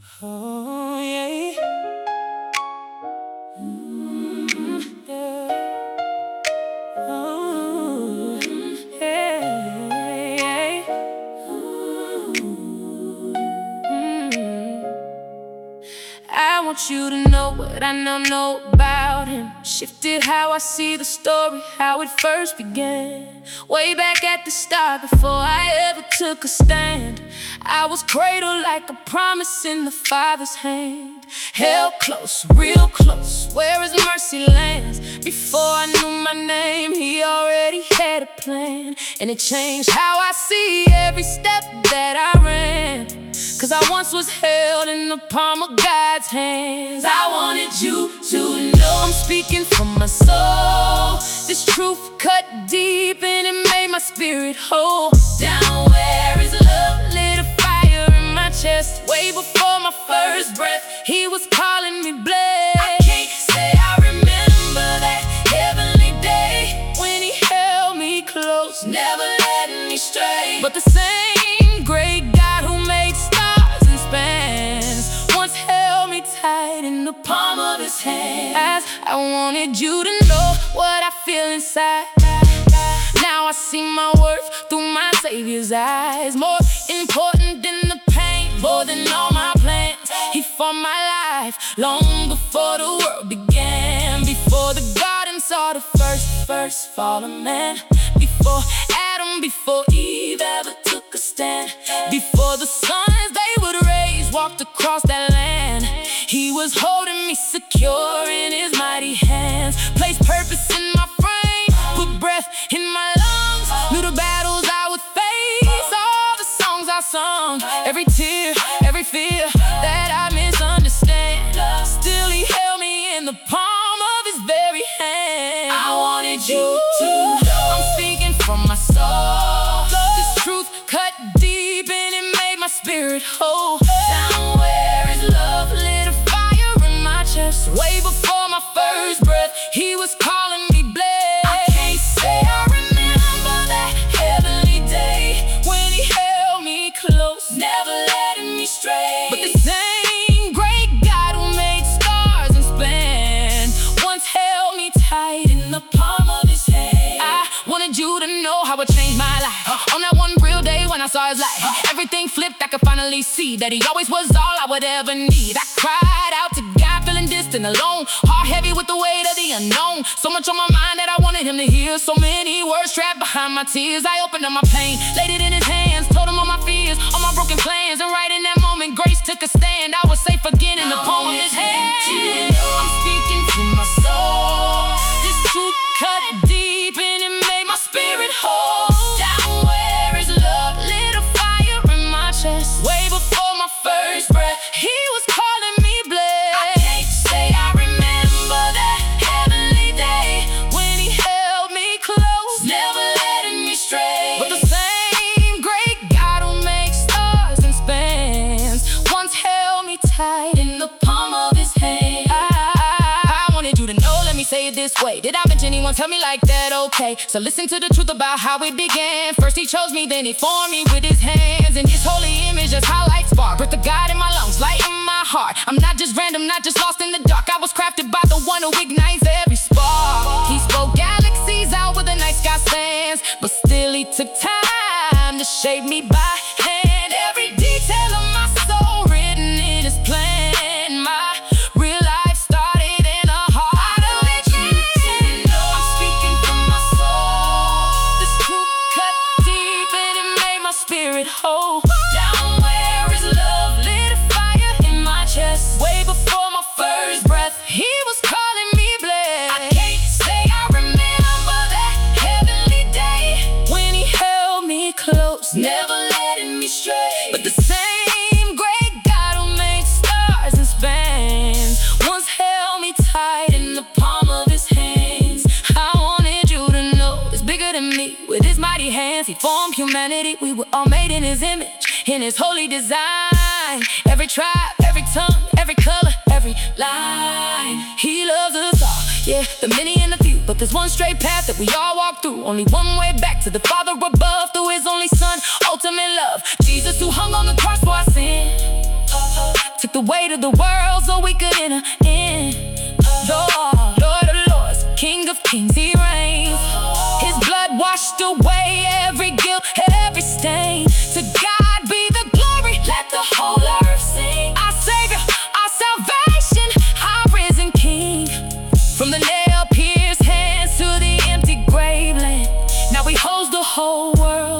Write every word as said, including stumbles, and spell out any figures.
Oh, yeah. Mm, yeah. Oh, yeah, yeah. Mm. I want you to know what I now know about him. Shifted how I see the story, how it first began. Way back at the start, before I ever took a stand, I was cradled like a promise in the Father's hand. Held close, real close, where his mercy lands. Before I knew my name, he already had a plan. And it changed how I see every step that I ran. Cause I once was held in the palm of God's hands. I wanted you to know I'm speaking from my soul. This truth cut deep and it made my spirit whole. Down where his love lit a fire in my chest. Way before my first breath, he was calling me blessed. I can't say I remember that heavenly day when he held me close, never letting me stray. But the same great God who made stars and spans once held me tight in the palm of his hand. As I wanted you to know what I feel inside. Now I see my worth through my Savior's eyes. More important than the pain, more than all my plans. He formed my life long before the world began. Before the garden saw the first, first fallen man. Before Adam, before Eve ever took a stand. Before the sons they would raise walked across that land. He was holding me secure in his mighty hands. Placed purpose in my frame, put breath in my lungs. Knew the battles I would face, all the songs I sung. Every tear, every fear that I misunderstand. Still he held me in the palm of his very hand. I wanted you to know I'm speaking from my soul. This truth cut deep and it made my spirit whole. Down where his love lit a fire in my chest. Way before my first breath, he was calling me blessed. I can't say I remember that heavenly day when he held me close, never letting me stray. But the same great God who made stars and span once held me tight in the palm of his hand. I wanted you to know how it changed my life. On that one real day when I saw his light, everything flipped, I could finally see that he always was all I would ever need. I cried out to God, feeling distant, alone, heart heavy with the weight of the unknown. So much on my mind that I wanted him to hear. So many words trapped behind my tears. I opened up my pain, laid it in his hands, told him all my fears, all my broken plans. And right in that moment, grace took a stand. I was safe again in the palm of his hand. I'm speaking to my soul. This truth cut deep and it made my spirit whole. Down where his love lit a fire in my chest. Way before my first breath, he was calling me blessed. I can't say I remember that heavenly day when he held me close, never letting me stray. But the same great God who makes stars and spans once held me tight in the palm of his hand. I, I, I wanted you to know, let me say it this way. Did I mention anyone tell me like that? Okay, so listen to the truth about how it began. First he chose me, then he formed me with his hands. And his holy image, that's how light spark. Breath of God in my lungs, light in my heart. I'm not just random, not just lost in the dark. I was crafted by the one who ignites every spark. He spoke galaxies out where the night sky stands, but still he took time to shape me by hand. Every detail of my soul written in his plan. My real life started in a heart of legend. I'm speaking from my soul. This truth cut deep and it made my spirit whole. Down where his love lit a fire in my chest. Way before my first breath, he was calling me blessed. I can't say I remember that heavenly day when he held me close, never letting me stray. But the same great God who made stars and spans once held me tight in the palm of his hands. I wanted you to know it's bigger than me. With his mighty hands, he formed humanity. We were all made in his image, in his holy design. Every tribe, every tongue, every color, every line. He loves us all, yeah, the many and the few. But there's one straight path that we all walk through. Only one way back to the Father above, through his only Son, ultimate love. Jesus who hung on the cross for our sin. To took the weight of the world so we could enter in. Lord, Lord of Lords, King of Kings, He reigns. His blood washed away every guilt, every stain. To God be the glory, let the whole earth sing. Our Savior, our salvation, our risen King. From the nail-pierced hands to the empty grave land, now He holds the whole world